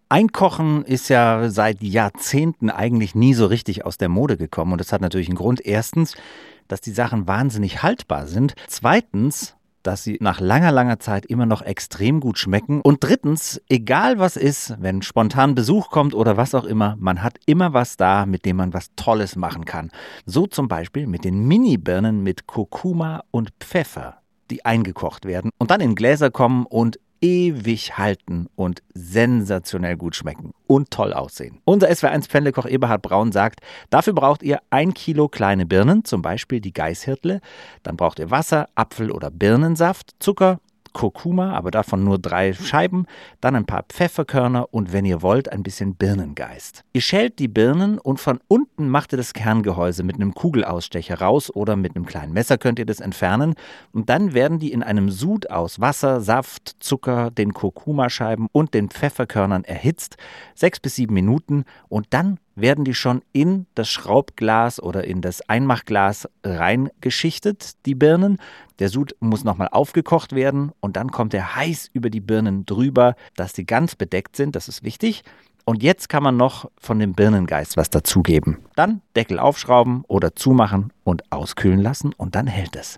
Einkochen ist ja seit Jahrzehnten eigentlich nie so richtig aus der Mode gekommen. Und das hat natürlich einen Grund. Erstens, dass die Sachen wahnsinnig haltbar sind. Zweitens, dass sie nach langer, langer Zeit immer noch extrem gut schmecken. Und drittens, egal was ist, wenn spontan Besuch kommt oder was auch immer, man hat immer was da, mit dem man was Tolles machen kann. So zum Beispiel mit den Mini-Birnen mit Kurkuma und Pfeffer, die eingekocht werden und dann in Gläser kommen und ewig halten und sensationell gut schmecken und toll aussehen. Unser SWR1 Pfännlekoch Eberhard Braun sagt, dafür braucht ihr 1 Kilo kleine Birnen, zum Beispiel die Geißhirtle. Dann braucht ihr Wasser, Apfel- oder Birnensaft, Zucker, Kurkuma, aber davon nur 3 Scheiben, dann ein paar Pfefferkörner und wenn ihr wollt, ein bisschen Birnengeist. Ihr schält die Birnen und von unten macht ihr das Kerngehäuse mit einem Kugelausstecher raus oder mit einem kleinen Messer könnt ihr das entfernen und dann werden die in einem Sud aus Wasser, Saft, Zucker, den Kurkumascheiben und den Pfefferkörnern erhitzt, 6 bis 7 Minuten und dann werden die schon in das Schraubglas oder in das Einmachglas reingeschichtet, die Birnen. Der Sud muss nochmal aufgekocht werden und dann kommt er heiß über die Birnen drüber, dass die ganz bedeckt sind, das ist wichtig. Und jetzt kann man noch von dem Birnengeist was dazugeben. Dann Deckel aufschrauben oder zumachen und auskühlen lassen und dann hält es.